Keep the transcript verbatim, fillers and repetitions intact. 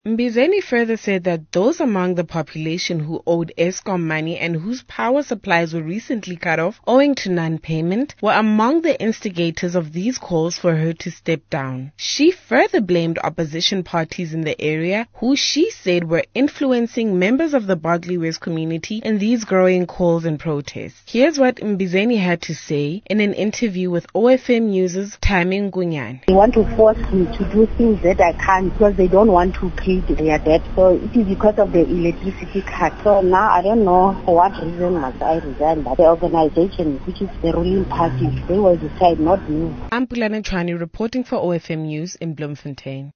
Mbizeni further said that those among the population who owed Eskom money and whose power supplies were recently cut off owing to non-payment were among the instigators of these calls for her to step down. She further blamed opposition parties in the area who she said were influencing members of the Barkly West community in these growing calls and protests. Here's what Mbizeni had to say in an interview with O F M News' Tami Ngonyane. They want to force me to do things that I can't because they don't want to pay their debt. So it is because of the electricity cut. So now I don't know for what reason must I resign. But the organization, which is the ruling party, they will decide, not me. I'm Pulana Chani reporting for O F M News in Bloemfontein.